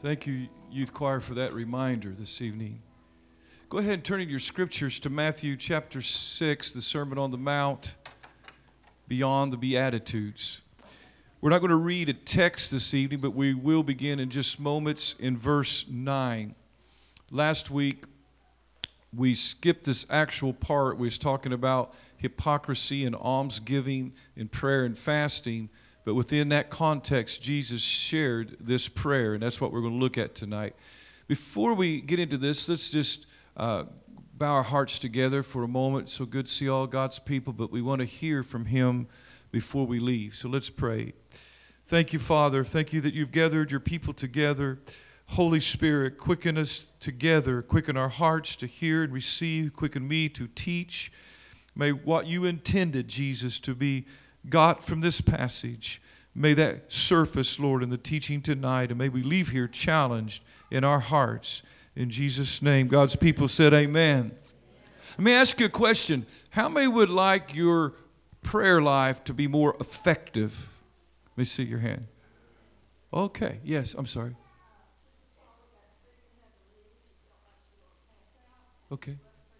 Thank you, Youth Choir, for that reminder this evening. Go ahead and turn in your scriptures to Matthew chapter 6, the Sermon on the Mount, Beyond the Beatitudes. We're not going to read a text this evening, but we will begin in just moments in verse 9. Last week, we skipped this actual part. We was talking about hypocrisy and almsgiving and prayer and fasting. But within that context, Jesus shared this prayer, and that's what we're going to look at tonight. Before we get into this, let's just bow our hearts together for a moment. So good to see all God's people, but we want to hear from Him before we leave. So let's pray. Thank you, Father. Thank you that you've gathered your people together. Holy Spirit, quicken us together. Quicken our hearts to hear and receive. Quicken me to teach. May what you intended, Jesus, to be got from this passage, may that surface, Lord, in the teaching tonight, and may we leave here challenged in our hearts. In Jesus' name, God's people said amen. Let me ask you a question. How many would like your prayer life to be more effective? Let me see your hand. Okay, yes, I'm sorry. Okay.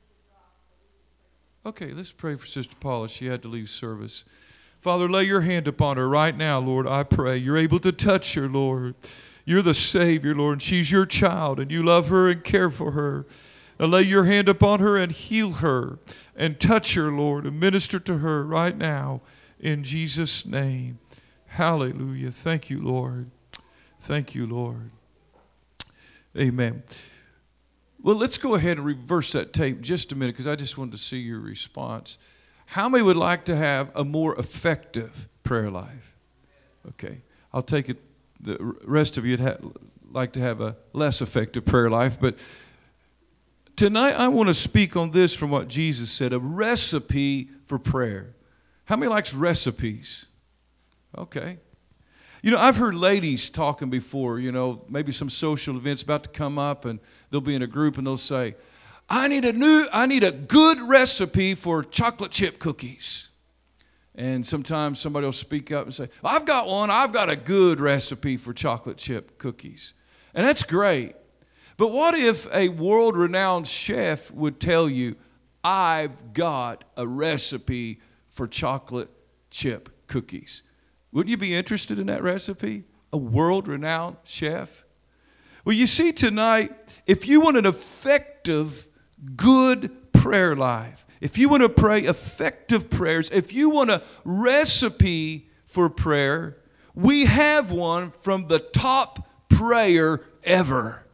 Okay, let's pray for Sister Paula. She had to leave service. Father, lay your hand upon her right now, Lord, I pray. You're able to touch her, Lord. You're the Savior, Lord, and she's your child, and you love her and care for her. Now lay your hand upon her and heal her and touch her, Lord, and minister to her right now in Jesus' name. Hallelujah. Thank you, Lord. Thank you, Lord. Amen. Well, let's go ahead and reverse that tape just a minute because I just wanted to see your response. How many would like to have a more effective prayer life? Okay. I'll take it. The rest of you would like to have a less effective prayer life. But tonight I want to speak on this from what Jesus said, a recipe for prayer. How many likes recipes? Okay. You know, I've heard ladies talking before, maybe some social events about to come up and they'll be in a group and they'll say, I need a good recipe for chocolate chip cookies. And sometimes somebody will speak up and say, I've got one. I've got a good recipe for chocolate chip cookies. And that's great. But what if a world-renowned chef would tell you, I've got a recipe for chocolate chip cookies? Wouldn't you be interested in that recipe? A world-renowned chef? Well, you see tonight, if you want an effective, good prayer life, if you want to pray effective prayers, if you want a recipe for prayer, we have one from the top prayer ever.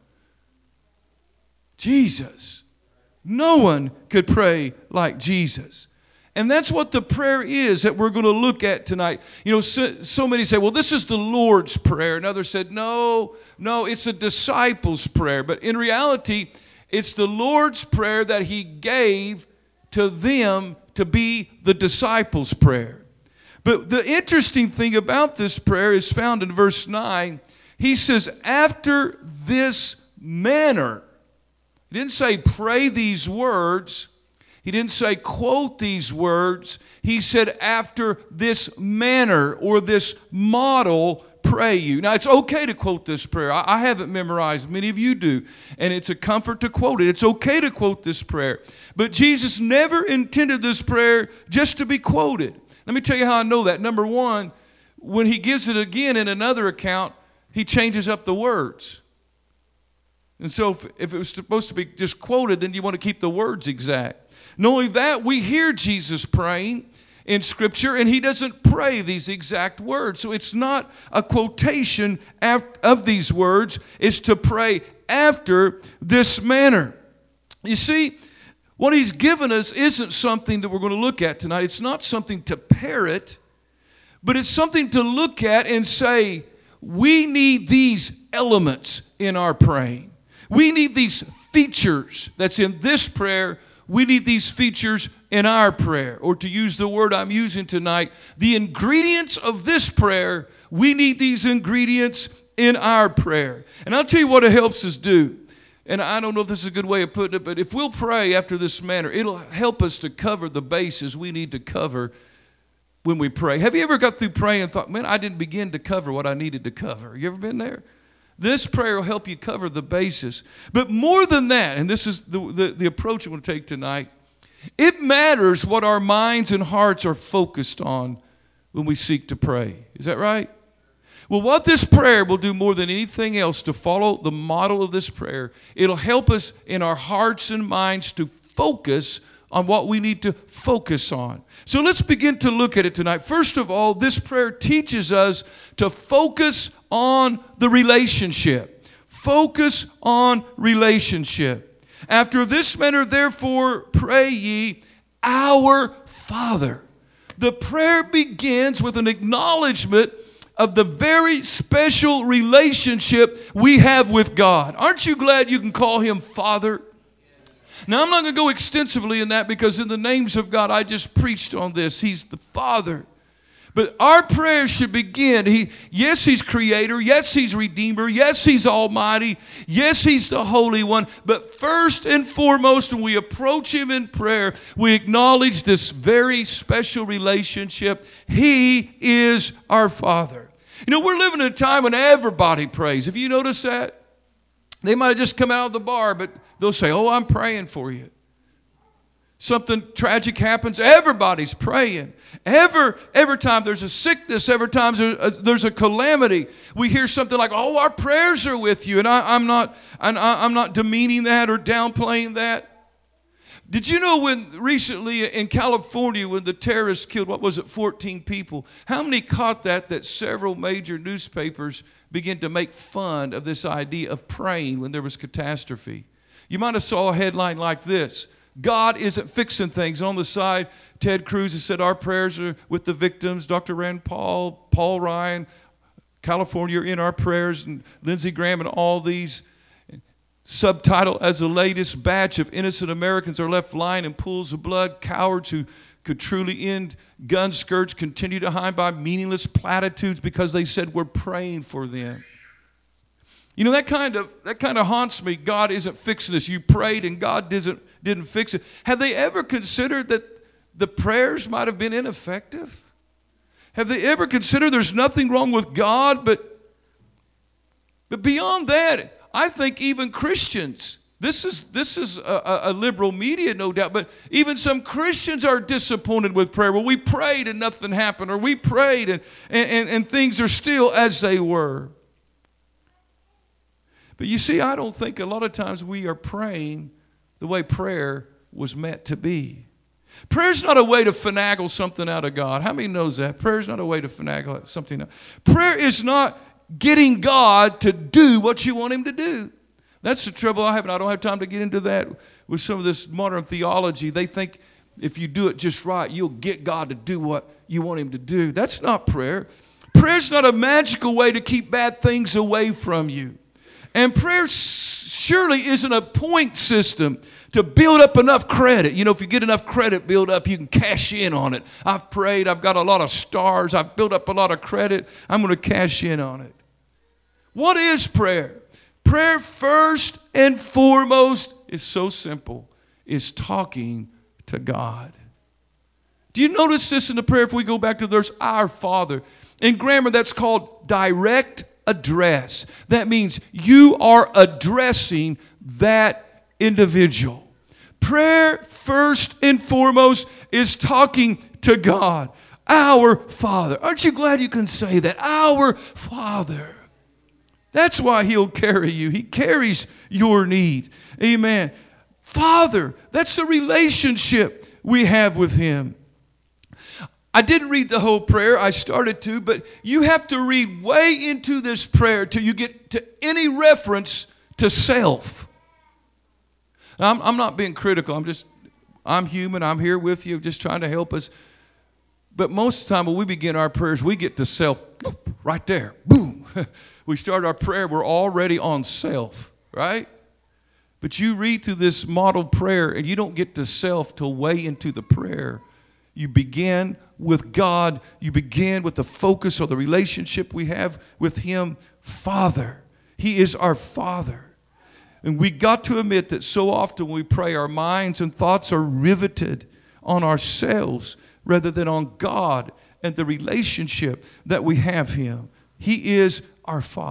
Jesus. No one could pray like Jesus. And that's what the prayer is that we're going to look at tonight. So many say, well, this is the Lord's Prayer. And others said, no, it's a disciples' prayer. But in reality, it's the Lord's Prayer that He gave to them to be the disciples' prayer. But the interesting thing about this prayer is found in verse 9. He says, after this manner. He didn't say pray these words. He didn't say quote these words. He said after this manner or this model, pray you. Now, it's okay to quote this prayer. I have it memorized. Many of you do. And it's a comfort to quote it. It's okay to quote this prayer. But Jesus never intended this prayer just to be quoted. Let me tell you how I know that. Number one, when He gives it again in another account, He changes up the words. And so if it was supposed to be just quoted, then you want to keep the words exact. Not only that, we hear Jesus praying in Scripture, and He doesn't pray these exact words. So it's not a quotation of these words. It's to pray after this manner. You see, what He's given us isn't something that we're going to look at tonight. It's not something to parrot, but it's something to look at and say, we need these elements in our praying. We need these features that's in this prayer. We need these features in our prayer. Or to use the word I'm using tonight, the ingredients of this prayer, we need these ingredients in our prayer. And I'll tell you what it helps us do. And I don't know if this is a good way of putting it, but if we'll pray after this manner, it'll help us to cover the bases we need to cover when we pray. Have you ever got through praying and thought, man, I didn't begin to cover what I needed to cover? You ever been there? This prayer will help you cover the basis. But more than that, and this is the approach I'm going to take tonight, it matters what our minds and hearts are focused on when we seek to pray. Is that right? Well, what this prayer will do more than anything else to follow the model of this prayer, it'll help us in our hearts and minds to focus on what we need to focus on. So let's begin to look at it tonight. First of all, this prayer teaches us to focus on the relationship. Focus on relationship. After this manner, therefore, pray ye, our Father. The prayer begins with an acknowledgement of the very special relationship we have with God. Aren't you glad you can call Him Father? Now, I'm not going to go extensively in that because in the names of God, I just preached on this. He's the Father. But our prayer should begin. Yes, He's Creator. Yes, He's Redeemer. Yes, He's Almighty. Yes, He's the Holy One. But first and foremost, when we approach Him in prayer, we acknowledge this very special relationship. He is our Father. You know, we're living in a time when everybody prays. Have you noticed that? They might have just come out of the bar, but they'll say, oh, I'm praying for you. Something tragic happens, everybody's praying. Every time there's a sickness, every time there's a calamity, we hear something like, oh, our prayers are with you. And I'm not demeaning that or downplaying that. Did you know when recently in California when the terrorists killed, 14 people, how many caught that several major newspapers began to make fun of this idea of praying when there was catastrophe? You might have saw a headline like this: God isn't fixing things. On the side, Ted Cruz has said our prayers are with the victims. Dr. Rand Paul, Paul Ryan, California are in our prayers, and Lindsey Graham and all these. Subtitle, as the latest batch of innocent Americans are left lying in pools of blood, cowards who could truly end gun scourge continue to hide by meaningless platitudes because they said we're praying for them. You know, that kind of haunts me. God isn't fixing this. You prayed and God didn't fix it. Have they ever considered that the prayers might have been ineffective? Have they ever considered there's nothing wrong with God, but beyond that, I think even Christians, this is a liberal media, no doubt, but even some Christians are disappointed with prayer. Well, we prayed and nothing happened, or we prayed and things are still as they were. But you see, I don't think a lot of times we are praying the way prayer was meant to be. Prayer's not a way to finagle something out of God. How many knows that? Prayer's not a way to finagle something out. Prayer is not getting God to do what you want Him to do. That's the trouble I have, and I don't have time to get into that with some of this modern theology. They think if you do it just right, you'll get God to do what you want Him to do. That's not prayer. Prayer's not a magical way to keep bad things away from you. And prayer surely isn't a point system to build up enough credit. You know, if you get enough credit built up, you can cash in on it. I've prayed, I've got a lot of stars, I've built up a lot of credit, I'm going to cash in on it. What is prayer? Prayer, first and foremost, is so simple. Is talking to God. Do you notice this in the prayer? If we go back to there's our Father. In grammar, that's called direct address. That means you are addressing that individual. Prayer, first and foremost, is talking to God. Our Father. Aren't you glad you can say that? Our Father. That's why He'll carry you. He carries your need. Amen. Father, that's the relationship we have with Him. I didn't read the whole prayer. I started to, but you have to read way into this prayer till you get to any reference to self. Now, I'm not being critical. I'm human. I'm here with you, just trying to help us. But most of the time when we begin our prayers, we get to self right there. Boom. We start our prayer, we're already on self, right? But you read through this model prayer and you don't get to self till way into the prayer. You begin with God. You begin with the focus of the relationship we have with Him, Father. He is our Father. And we got to admit that so often when we pray, our minds and thoughts are riveted on ourselves rather than on God and the relationship that we have Him. He is our Father.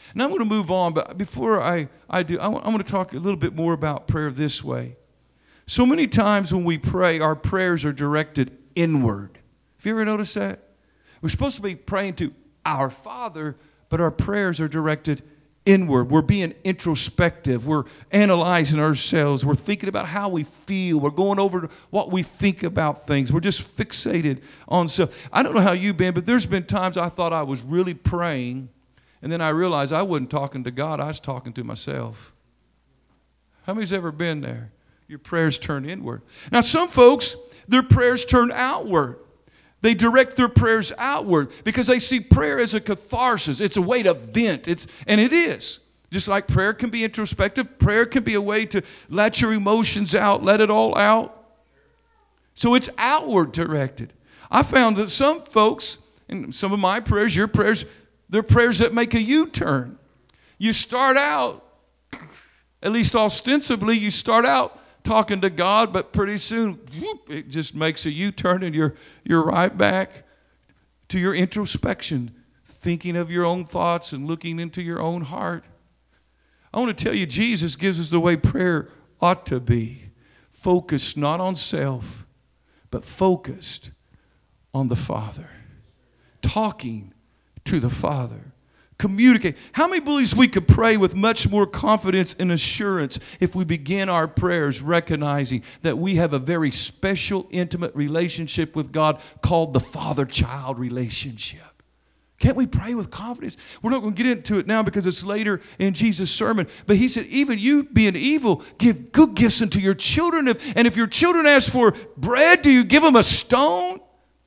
And I'm going to move on, but before I do, I want to talk a little bit more about prayer this way. So many times when we pray, our prayers are directed inward. Have you ever noticed that? We're supposed to be praying to our Father, but our prayers are directed inward. We're being introspective. We're analyzing ourselves. We're thinking about how we feel. We're going over what we think about things. We're just fixated on self. I don't know how you've been, but there's been times I thought I was really praying, and then I realized I wasn't talking to God. I was talking to myself. How many's ever been there? Your prayers turn inward. Now, some folks, their prayers turn outward. They direct their prayers outward because they see prayer as a catharsis. It's a way to vent. And it is. Just like prayer can be introspective, prayer can be a way to let your emotions out, let it all out. So it's outward directed. I found that some folks, and some of my prayers, your prayers, they're prayers that make a U-turn. You start out, at least ostensibly, you start out talking to God, but pretty soon, whoop, it just makes a U-turn and you're right back to your introspection, thinking of your own thoughts and looking into your own heart. I want to tell you, Jesus gives us the way prayer ought to be. Focused not on self, but focused on the Father. Talking to the Father. Communicate. How many believes we could pray with much more confidence and assurance if we begin our prayers recognizing that we have a very special, intimate relationship with God called the father-child relationship? Can't we pray with confidence? We're not going to get into it now because it's later in Jesus' sermon. But he said, even you being evil, give good gifts unto your children. And if your children ask for bread, do you give them a stone?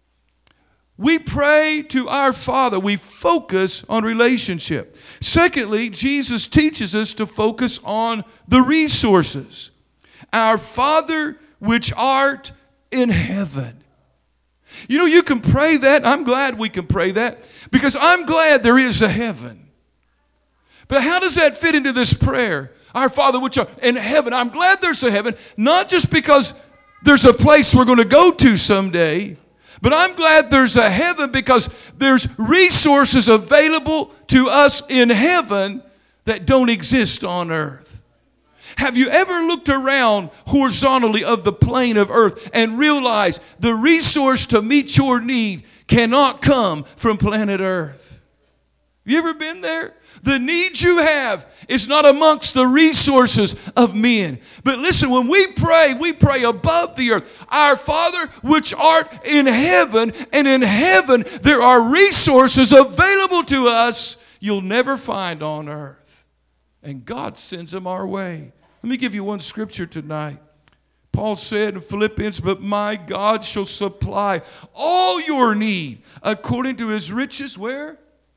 We pray to our Father. We focus on relationship. Secondly, Jesus teaches us to focus on the resources. Our Father which art in heaven. You know, you can pray that. I'm glad we can pray that because I'm glad there is a heaven. But how does that fit into this prayer? Our Father which art in heaven. I'm glad there's a heaven, not just because there's a place we're going to go to someday, but I'm glad there's a heaven because there's resources available to us in heaven that don't exist on earth. Have you ever looked around horizontally of the plane of earth and realized the resource to meet your need cannot come from planet earth? You ever been there? The need you have is not amongst the resources of men. But listen, when we pray above the earth. Our Father which art in heaven, and in heaven there are resources available to us you'll never find on earth. And God sends them our way. Let me give you one scripture tonight. Paul said in Philippians, but my God shall supply all your need according to his riches, where?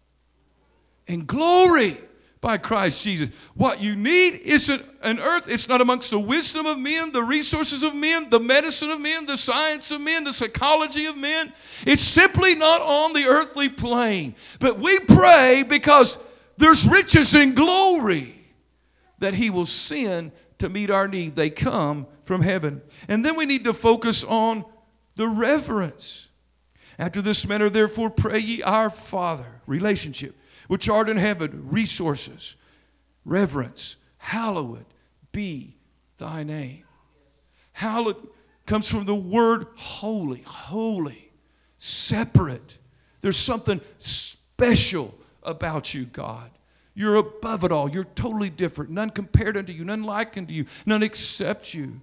In glory by Christ Jesus. What you need isn't an earth. It's not amongst the wisdom of men, the resources of men, the medicine of men, the science of men, the psychology of men. It's simply not on the earthly plane. But we pray because there's riches in glory that he will send to meet our need. They come from heaven. And then we need to focus on the reverence. After this manner, therefore, pray ye our Father, relationship, which art in heaven, resources, reverence, hallowed be thy name. Hallowed comes from the word holy, holy, separate. There's something special about you, God. You're above it all. You're totally different. None compared unto you, none like unto you, none except you.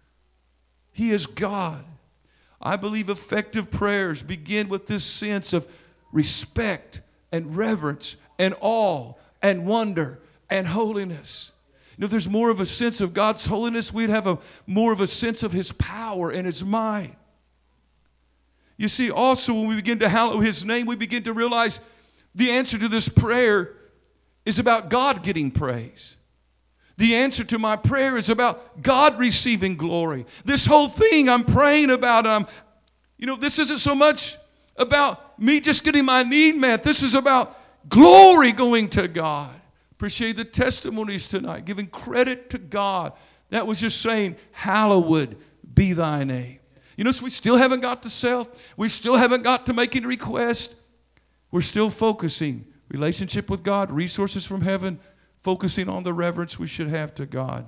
He is God. I believe effective prayers begin with this sense of respect and reverence and awe and wonder and holiness. You know, if there's more of a sense of God's holiness, we'd have more of a sense of his power and his might. You see, also when we begin to hallow his name, we begin to realize the answer to this prayer is about God getting praise. The answer to my prayer is about God receiving glory. This whole thing I'm praying about, this isn't so much about me just getting my need met. This is about glory going to God. Appreciate the testimonies tonight, giving credit to God. That was just saying, hallowed be thy name. You know, so we still haven't got to self. We still haven't got to making requests. We're still focusing. Relationship with God, resources from heaven, focusing on the reverence we should have to God.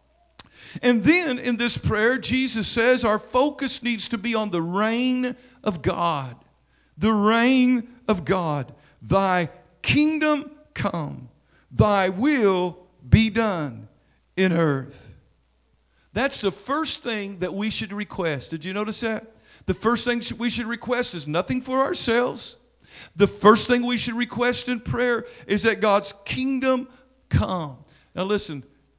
And then in this prayer, Jesus says our focus needs to be on the reign of God. The reign of God. Thy kingdom come, thy will be done in earth. That's the first thing that we should request. Did you notice that? The first thing we should request is nothing for ourselves. The first thing we should request in prayer is that God's kingdom come. Now listen,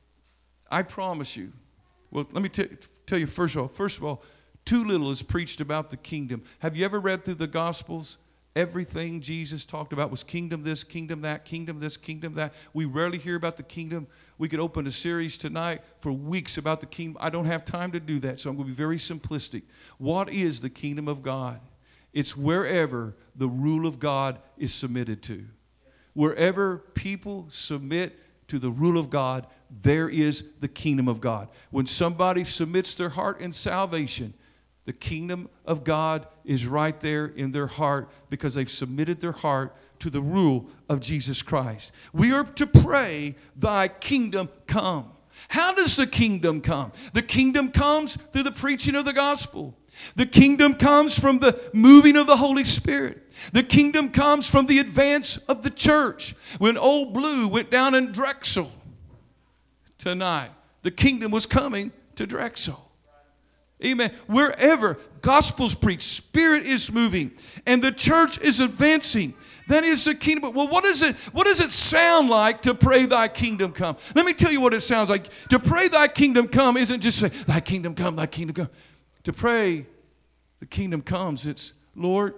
I promise you. Well, let me tell you first of all, too little is preached about the kingdom. Have you ever read through the Gospels? Everything Jesus talked about was kingdom this, kingdom that, kingdom this, kingdom that. We rarely hear about the kingdom. We could open a series tonight for weeks about the kingdom. I don't have time to do that, so I'm going to be very simplistic. What is the kingdom of God? It's wherever the rule of God is submitted to. Wherever people submit to the rule of God, there is the kingdom of God. When somebody submits their heart in salvation, the kingdom of God is right there in their heart because they've submitted their heart to the rule of Jesus Christ. We are to pray, thy kingdom come. How does the kingdom come? The kingdom comes through the preaching of the gospel. The kingdom comes from the moving of the Holy Spirit. The kingdom comes from the advance of the church. When Old Blue went down in Drexel tonight, the kingdom was coming to Drexel. Amen. Wherever gospel's preached, Spirit is moving, and the church is advancing, that is the kingdom. Well, what does it sound like to pray thy kingdom come? Let me tell you what it sounds like. To pray thy kingdom come isn't just say, thy kingdom come, thy kingdom come. To pray the kingdom comes, it's, Lord,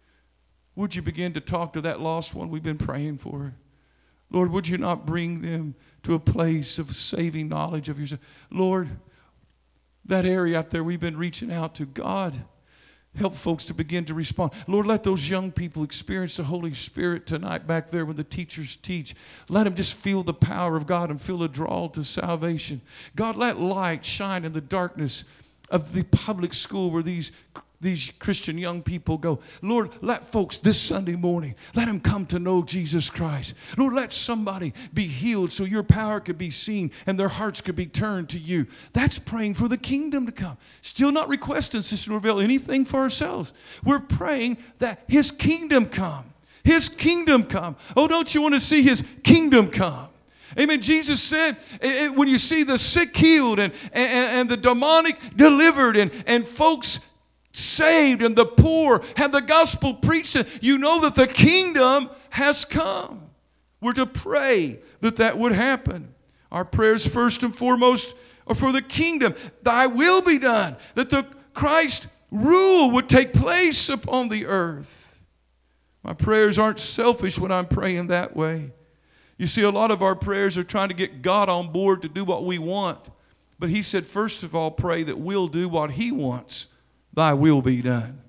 would you begin to talk to that lost one we've been praying for? Lord, would you not bring them to a place of saving knowledge of yourself? Lord, that area out there we've been reaching out to, God, help folks to begin to respond. Lord, let those young people experience the Holy Spirit tonight back there when the teachers teach. Let them just feel the power of God and feel a draw to salvation. God, let light shine in the darkness of the public school where these Christian young people go. Lord, let folks this Sunday morning, let them come to know Jesus Christ. Lord, let somebody be healed so your power could be seen and their hearts could be turned to you. That's praying for the kingdom to come. Still not requesting, Sister Norvell, anything for ourselves. We're praying that his kingdom come. His kingdom come. Oh, don't you want to see his kingdom come? Amen. Jesus said, when you see the sick healed and the demonic delivered and folks saved and the poor have the gospel preached, you know that the kingdom has come. We're to pray that that would happen. Our prayers first and foremost are for the kingdom. Thy will be done. That the Christ rule would take place upon the earth. My prayers aren't selfish when I'm praying that way. You see, a lot of our prayers are trying to get God on board to do what we want. But he said, first of all, pray that we'll do what he wants. Thy will be done.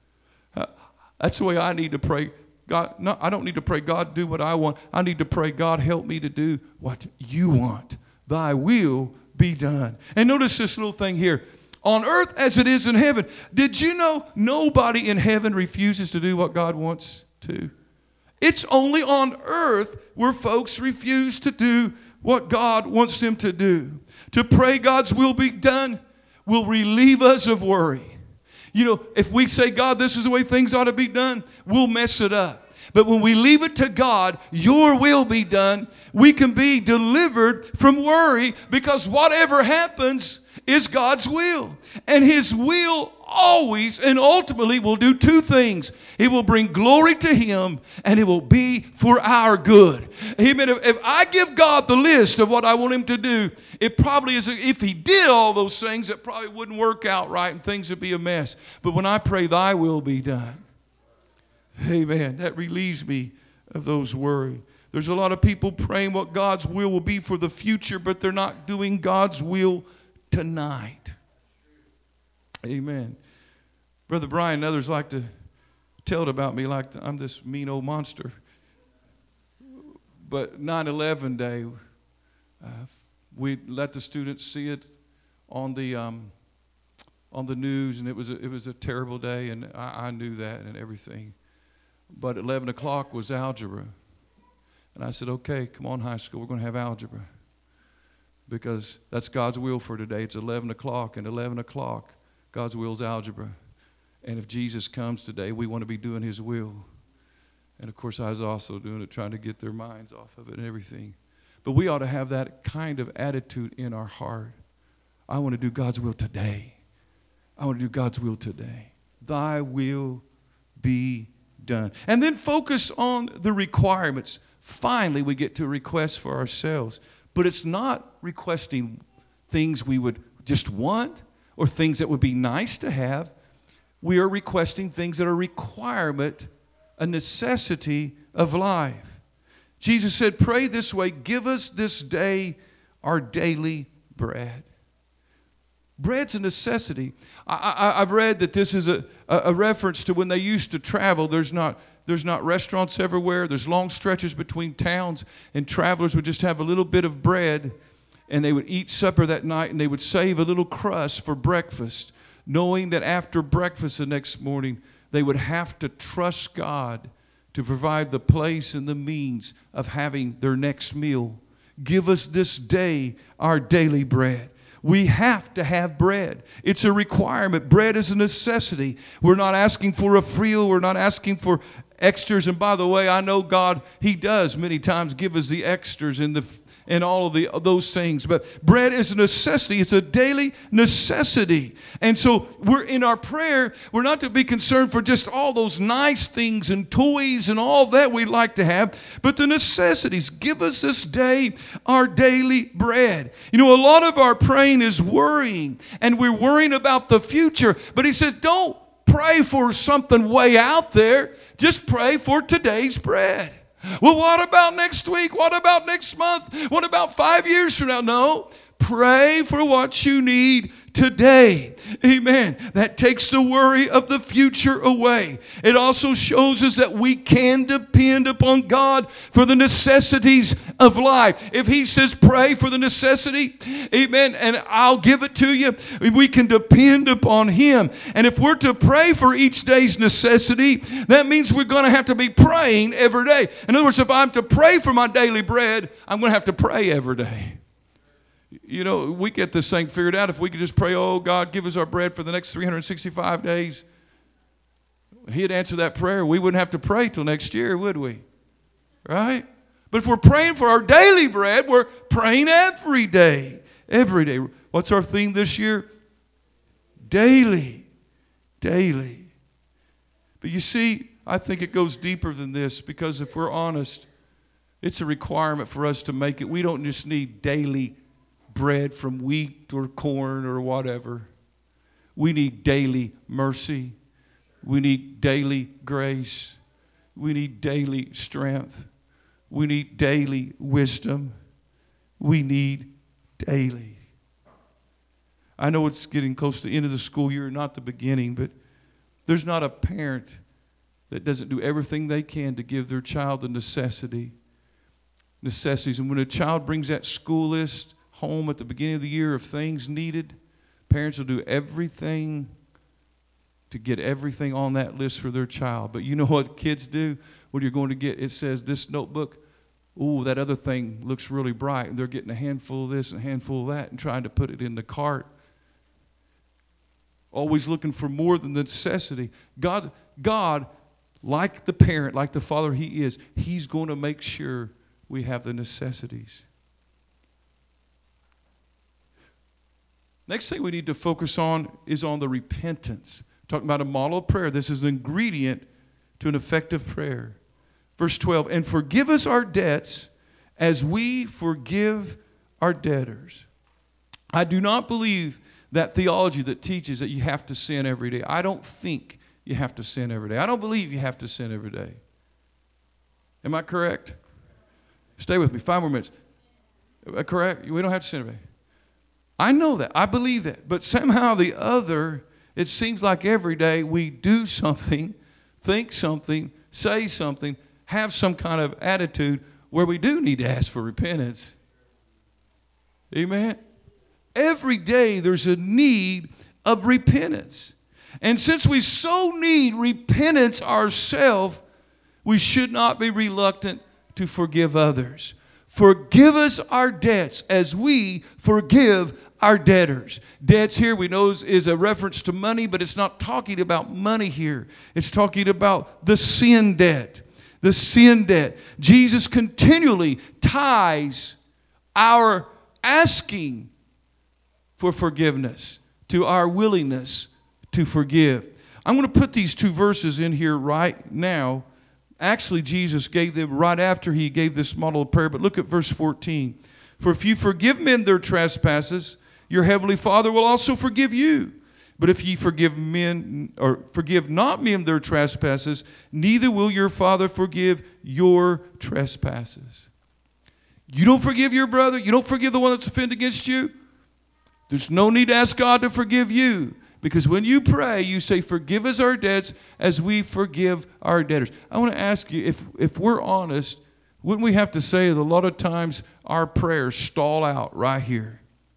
That's the way I need to pray. God, no, I don't need to pray, God, do what I want. I need to pray, God, help me to do what you want. Thy will be done. And notice this little thing here. On earth as it is in heaven. Did you know nobody in heaven refuses to do what God wants to? It's only on earth where folks refuse to do what God wants them to do. To pray God's will be done will relieve us of worry. You know, if we say, God, this is the way things ought to be done, we'll mess it up. But when we leave it to God, your will be done, we can be delivered from worry because whatever happens is God's will. And his will always and ultimately will do two things. It will bring glory to him and it will be for our good. Amen. If I give God the list of what I want him to do, it probably is, if he did all those things, it probably wouldn't work out right and things would be a mess. But when I pray, thy will be done, amen, that relieves me of those worry. There's a lot of people praying what God's will be for the future, but they're not doing God's will tonight. Amen. Brother Brian and others like to tell it about me like I'm this mean old monster. But 9/11 day, we let the students see it on the news, and it was a terrible day, and I knew that and everything. But at 11 o'clock was algebra. And I said, okay, come on, high school. We're going to have algebra. Because that's God's will for today. It's 11 o'clock, and 11 o'clock, God's will is algebra. And if Jesus comes today, we want to be doing his will. And, of course, I was also doing it, trying to get their minds off of it and everything. But we ought to have that kind of attitude in our heart. I want to do God's will today. I want to do God's will today. Thy will be done. And then focus on the requirements. Finally, we get to request for ourselves. But it's not requesting things we would just want or things that would be nice to have. We are requesting things that are a requirement, a necessity of life. Jesus said, pray this way, give us this day our daily bread. Bread's a necessity. I've read that this is a reference to when they used to travel. There's not restaurants everywhere. There's long stretches between towns, and travelers would just have a little bit of bread, and they would eat supper that night, and they would save a little crust for breakfast, knowing that after breakfast the next morning, they would have to trust God to provide the place and the means of having their next meal. Give us this day our daily bread. We have to have bread. It's a requirement. Bread is a necessity. We're not asking for a frill. We're not asking for extras. And by the way, I know God, he does many times give us the extras and all of those things. But bread is a necessity. It's a daily necessity. And so we're in our prayer, we're not to be concerned for just all those nice things and toys and all that we like to have, but the necessities. Give us this day our daily bread. You know, a lot of our praying is worrying, and we're worrying about the future. But he says, don't pray for something way out there. Just pray for today's bread. Well, what about next week? What about next month? What about 5 years from now? No. Pray for what you need today. Amen. That takes the worry of the future away. It also shows us that we can depend upon God for the necessities of life. If he says pray for the necessity, amen, and I'll give it to you, we can depend upon him. And if we're to pray for each day's necessity, that means we're going to have to be praying every day. In other words, if I'm to pray for my daily bread, I'm going to have to pray every day. You know, we get this thing figured out. If we could just pray, oh, God, give us our bread for the next 365 days, he'd answer that prayer. We wouldn't have to pray till next year, would we? Right? But if we're praying for our daily bread, we're praying every day. Every day. What's our theme this year? Daily. Daily. But you see, I think it goes deeper than this, because if we're honest, it's a requirement for us to make it. We don't just need daily bread from wheat or corn or whatever. We need daily mercy. We need daily grace. We need daily strength. We need daily wisdom. We need daily. I know it's getting close to the end of the school year, not the beginning, but there's not a parent that doesn't do everything they can to give their child the necessities. And when a child brings that school list home at the beginning of the year of things needed, parents will do everything to get everything on that list for their child. But you know what kids do when you're going to get, it says this notebook, ooh, that other thing looks really bright, and they're getting a handful of this and a handful of that and trying to put it in the cart. Always looking for more than the necessity. God, like the parent, like the father he is, he's going to make sure we have the necessities. Next thing we need to focus on is on the repentance. Talking about a model of prayer. This is an ingredient to an effective prayer. Verse 12, and forgive us our debts as we forgive our debtors. I do not believe that theology that teaches that you have to sin every day. I don't think you have to sin every day. I don't believe you have to sin every day. Am I correct? Stay with me. 5 more minutes. Correct? We don't have to sin every day. I know that. I believe that. But somehow the other, it seems like every day we do something, think something, say something, have some kind of attitude where we do need to ask for repentance. Amen? Every day there's a need of repentance. And since we so need repentance ourselves, we should not be reluctant to forgive others. Forgive us our debts as we forgive our debtors. Debts here we know is a reference to money, but it's not talking about money here. It's talking about the sin debt. The sin debt. Jesus continually ties our asking for forgiveness to our willingness to forgive. I'm going to put these two verses in here right now. Actually, Jesus gave them right after he gave this model of prayer. But look at verse 14. For if you forgive men their trespasses, your heavenly Father will also forgive you. But if ye forgive men, or forgive not men their trespasses, neither will your Father forgive your trespasses. You don't forgive your brother, you don't forgive the one that's offended against you, there's no need to ask God to forgive you. Because when you pray, you say, forgive us our debts as we forgive our debtors. I want to ask you, if we're honest, wouldn't we have to say that a lot of times our prayers stall out right here?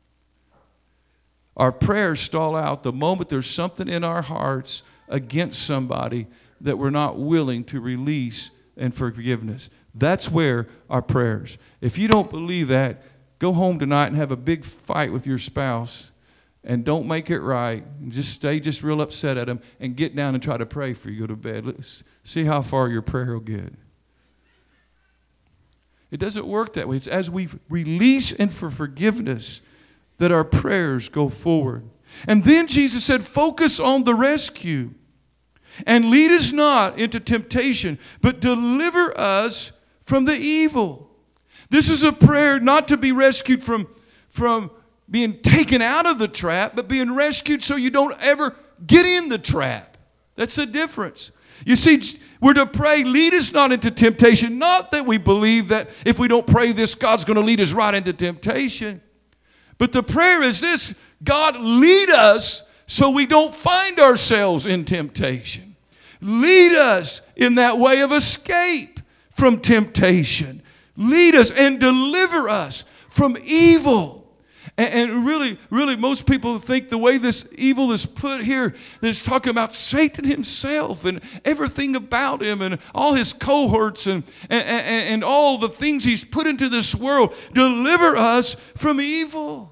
Our prayers stall out the moment there's something in our hearts against somebody that we're not willing to release and forgiveness. That's where our prayers. If you don't believe that, go home tonight and have a big fight with your spouse and don't make it right. Just stay just real upset at them and get down and try to pray before you go to bed. Let's see how far your prayer will get. It doesn't work that way. It's as we release and for forgiveness that our prayers go forward. And then Jesus said, focus on the rescue. And lead us not into temptation, but deliver us from the evil. This is a prayer not to be rescued from being taken out of the trap, but being rescued so you don't ever get in the trap. That's the difference. You see, we're to pray, lead us not into temptation. Not that we believe that if we don't pray this, God's going to lead us right into temptation. But the prayer is this: God, lead us so we don't find ourselves in temptation. Lead us in that way of escape from temptation. Lead us and deliver us from evil. And really, most people think the way this evil is put here, that it's talking about Satan himself and everything about him and all his cohorts and all the things he's put into this world. Deliver us from evil.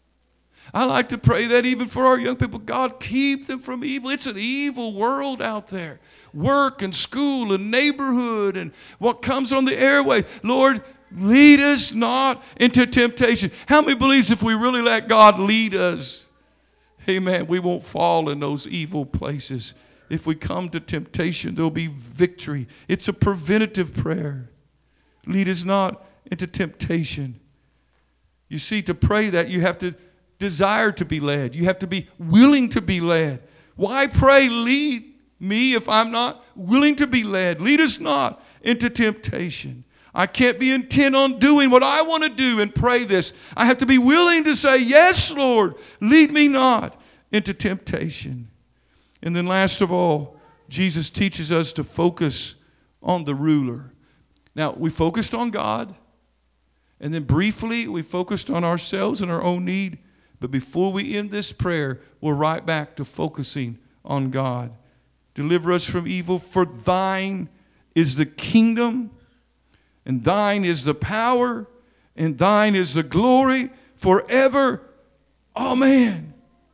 I like to pray that even for our young people. God, keep them from evil. It's an evil world out there. Work and school and neighborhood and what comes on the airway. Lord, lead us not into temptation. How many believes if we really let God lead us, amen, we won't fall in those evil places. If we come to temptation, there'll be victory. It's a preventative prayer. Lead us not into temptation. You see, to pray that, you have to desire to be led. You have to be willing to be led. Why pray, lead me, if I'm not willing to be led? Lead us not into temptation. I can't be intent on doing what I want to do and pray this. I have to be willing to say, yes, Lord, lead me not into temptation. And then last of all, Jesus teaches us to focus on the ruler. Now, we focused on God, and then briefly we focused on ourselves and our own need. But before we end this prayer, we're right back to focusing on God. Deliver us from evil, for thine is the kingdom, and thine is the power, and thine is the glory forever. Amen.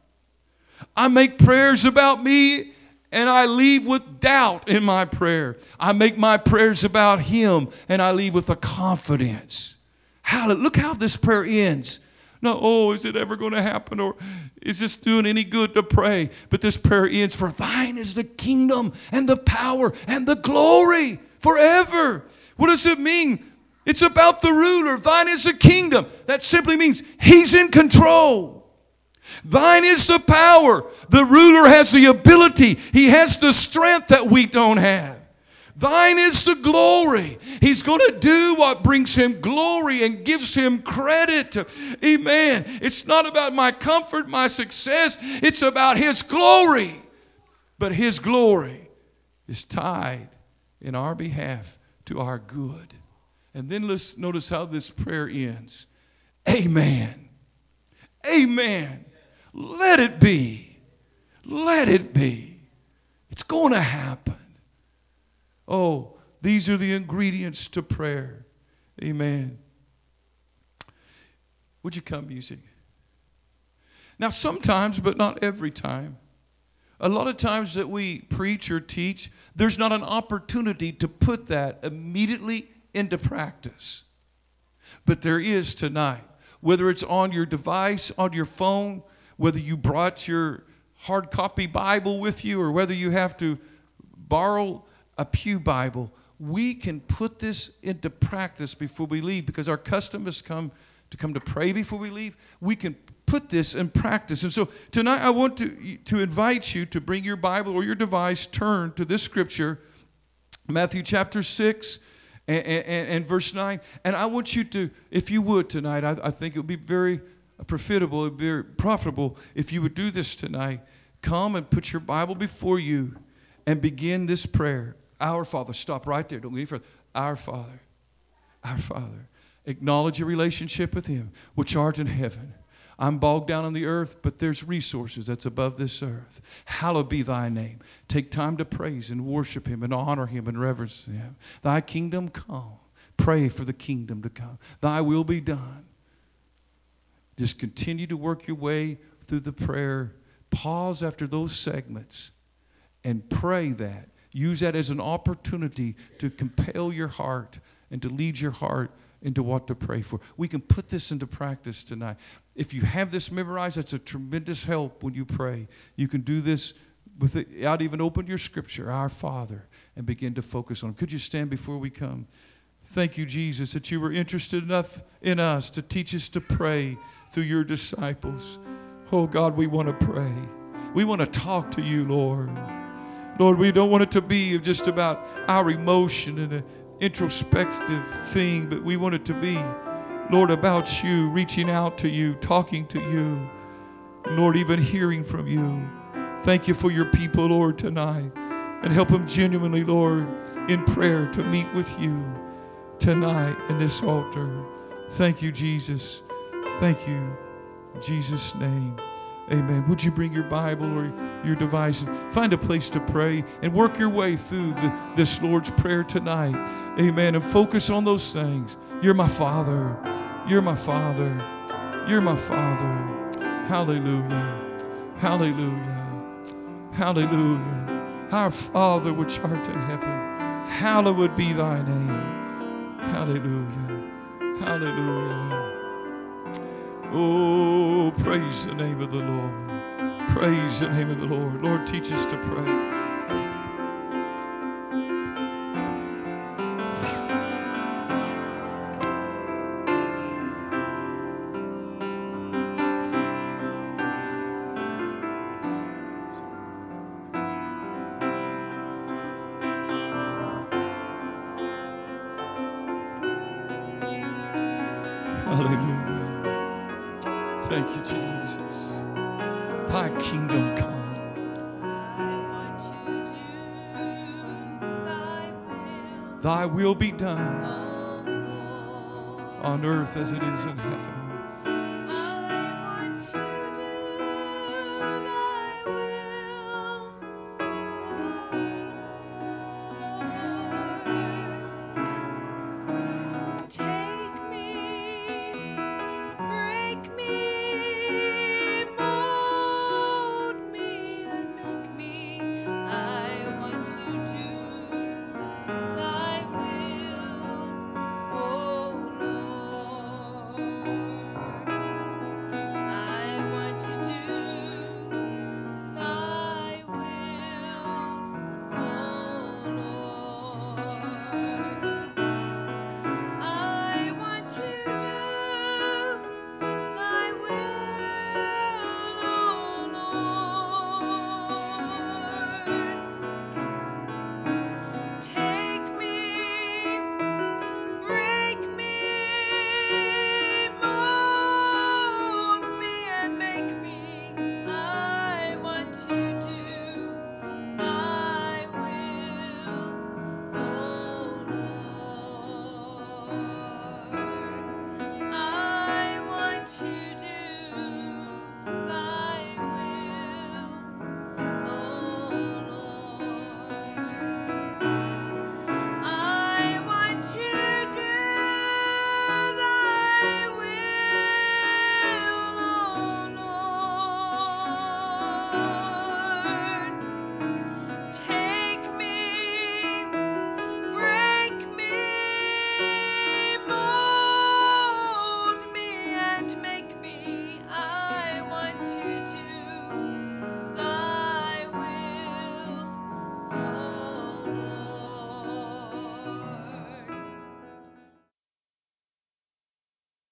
I make prayers about me, and I leave with doubt in my prayer. I make my prayers about him, and I leave with a confidence. Look how this prayer ends. No, oh, is it ever going to happen? Or is this doing any good to pray? But this prayer ends, for thine is the kingdom and the power and the glory forever. What does it mean? It's about the ruler. Thine is the kingdom. That simply means he's in control. Thine is the power. The ruler has the ability. He has the strength that we don't have. Thine is the glory. He's going to do what brings him glory and gives him credit. Amen. It's not about my comfort, my success. It's about his glory. But his glory is tied in our behalf to our good. And then let's notice how this prayer ends. Amen. Amen. Let it be. Let it be. It's going to happen. Oh, These are the ingredients to prayer. Amen. Would you come, music? Now, sometimes, but not every time, a lot of times that we preach or teach, there's not an opportunity to put that immediately into practice. But there is tonight. Whether it's on your device, on your phone, whether you brought your hard copy Bible with you, or whether you have to borrow a pew Bible, we can put this into practice before we leave, because our custom has come to pray before we leave. We can put this in practice. And so tonight I want to invite you to bring your Bible or your device, turn to this scripture, Matthew chapter 6 and verse 9. And I want you to, if you would tonight, I think it would be very profitable, it would be very profitable if you would do this tonight. Come and put your Bible before you and begin this prayer. Our Father. Stop right there. Don't go any further. Our Father. Our Father. Acknowledge your relationship with Him, which art in heaven. I'm bogged down on the earth, but there's resources that's above this earth. Hallowed be thy name. Take time to praise and worship Him and honor Him and reverence Him. Thy kingdom come. Pray for the kingdom to come. Thy will be done. Just continue to work your way through the prayer. Pause after those segments and pray that. Use that as an opportunity to compel your heart and to lead your heart into what to pray for. We can put this into practice tonight. If you have this memorized, that's a tremendous help when you pray. You can do this without even opening your scripture, Our Father, and begin to focus on it. Could you stand before we come? Thank you, Jesus, that you were interested enough in us to teach us to pray through your disciples. Oh, God, we want to pray. We want to talk to you, Lord. Lord, we don't want it to be just about our emotion and an introspective thing, but we want it to be, Lord, about you, reaching out to you, talking to you, Lord, even hearing from you. Thank you for your people, Lord, tonight, and help them genuinely, Lord, in prayer to meet with you tonight in this altar. Thank you, Jesus. Thank you. In Jesus' name. Amen. Would you bring your Bible or your device and find a place to pray and work your way through this Lord's Prayer tonight. Amen. And focus on those things. You're my Father. You're my Father. You're my Father. Hallelujah. Hallelujah. Hallelujah. Our Father which art in heaven, hallowed be thy name. Hallelujah. Hallelujah. Oh, praise the name of the Lord. Praise the name of the Lord. Lord, teach us to pray. Hallelujah. Thank you, Jesus. Thy kingdom come. Thy will be done on earth as it is in heaven.